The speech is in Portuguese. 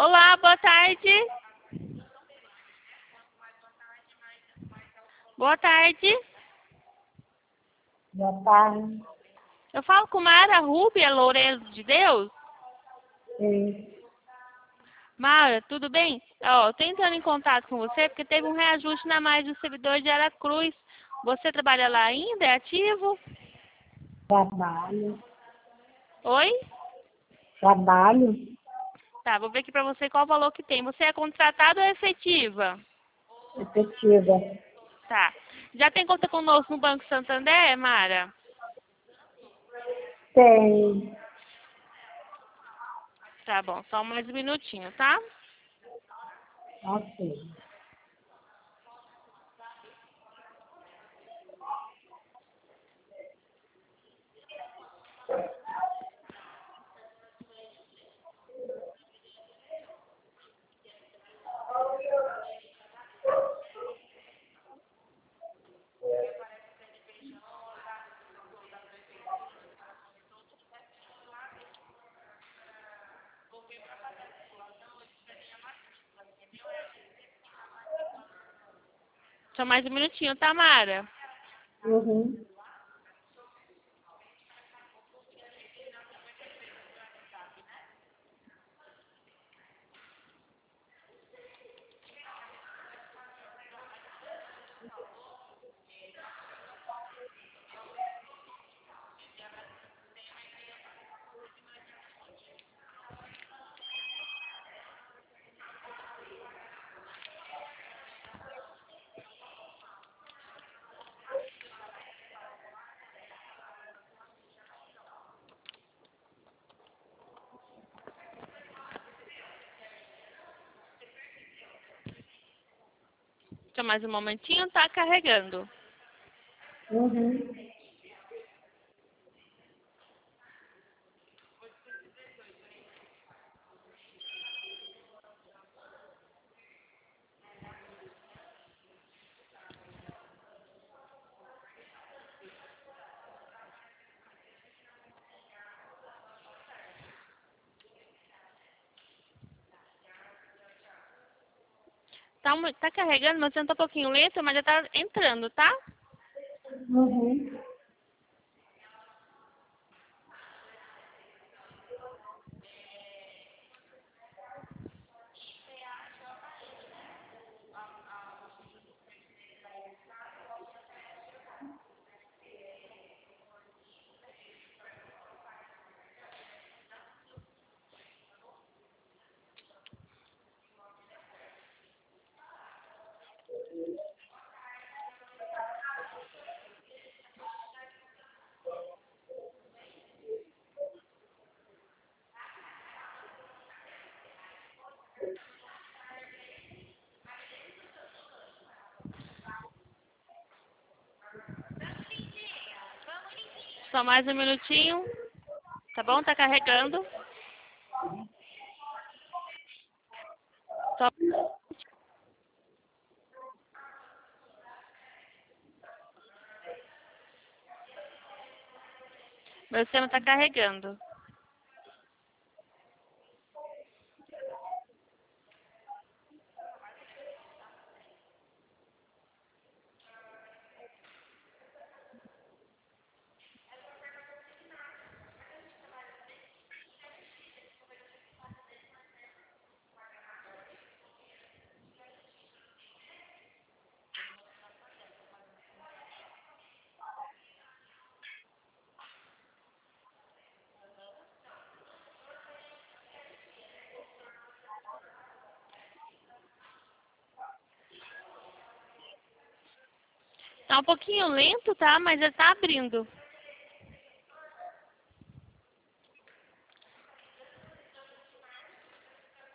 Olá, boa tarde. Boa tarde. Boa tarde. Eu falo com Mara Rúbia Lourenço de Deus. Sim. Mara, tudo bem? Ó, tô entrando em contato com você porque teve um reajuste na margem do servidor de Aracruz. Você trabalha lá ainda? É ativo? Trabalho. Oi? Trabalho. Tá, vou ver aqui pra você qual o valor que tem. Você é contratado ou é efetiva? Efetiva. Tá. Já tem conta conosco no Banco Santander, Mara? Tem. Tá bom, só mais um minutinho, tá? Ok. Só mais um minutinho, tá, Mara? Uhum. Só mais um momentinho, tá carregando. Uhum. Tá carregando, mas tá um pouquinho lento, mas já tá entrando, tá? Uhum. Só mais um minutinho. Tá bom? Tá carregando. Só... Meu sistema tá carregando. Tá um pouquinho lento, tá? Mas já tá abrindo.